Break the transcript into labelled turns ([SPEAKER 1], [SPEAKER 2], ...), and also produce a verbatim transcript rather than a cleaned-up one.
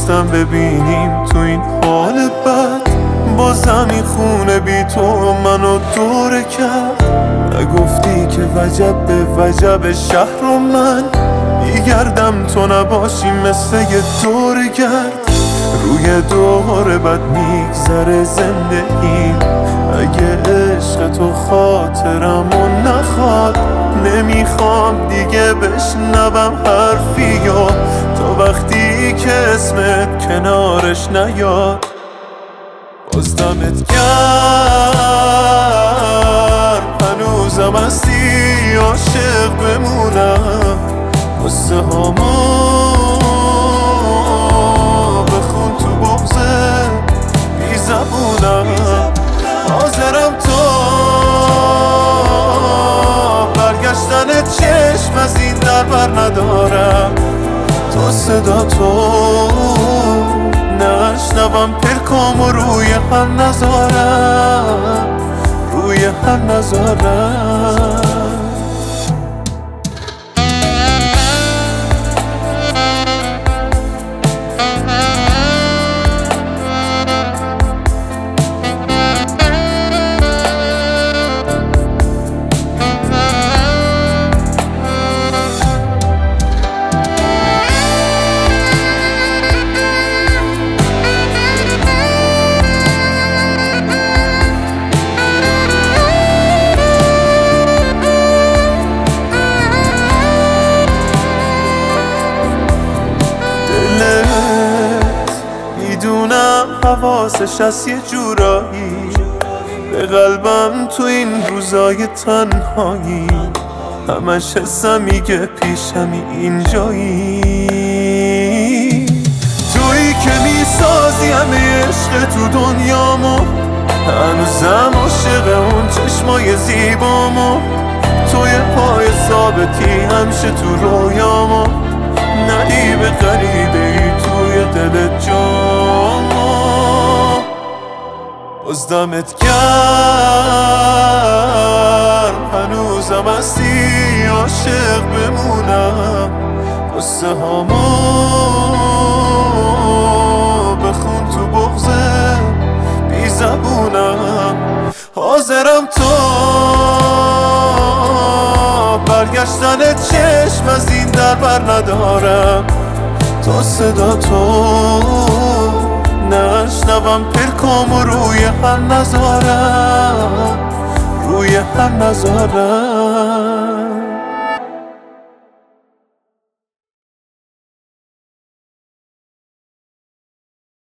[SPEAKER 1] نداشتم ببینیم تو این حال بد. با زمین خونه بی تو منو دوره کرد. نگفتی که وجب به وجب شهر و من میگردم تو نباشی مثل یه دور گرد. روی دور بد میگذره زندگی. اگه عشق تو خاطرمو نخواد نمیخوام دیگه بشنوم حرفیو تا وقتی که اسمت کنارش نیاد. باز دمت گرم هنوزم هستی عاشق بمونم. قصه هامو بخون تو بغضه بی زبونم. حاضرم تو برگشتن چشم از این در بر ندارم. تا صدا تو نشنوم پلکامو روی هم نذارم، روی هم نذارم. میدونم حواسش از یه جورایی به قلبم تو این روزای تنهایی. همش حسم میگه پیشمی اینجایی. تویی که میسازی همه عشق تو دنیامو. هنوزم عاشق اون چشمای زیبامو. توی پای ثابتی همیشه تو رویامو. ندیب غریبه ای توی دل جامو. باز دمت گرم هنوزم هستی عاشق بمونم. قصه هامو بخون تو بغضه بی زبونم. حاضرم تو برگشتن چشم از این در بر ندارم. تا صدا تو نشنوم پلکامو روی هم نذارم، روی هم نذارم.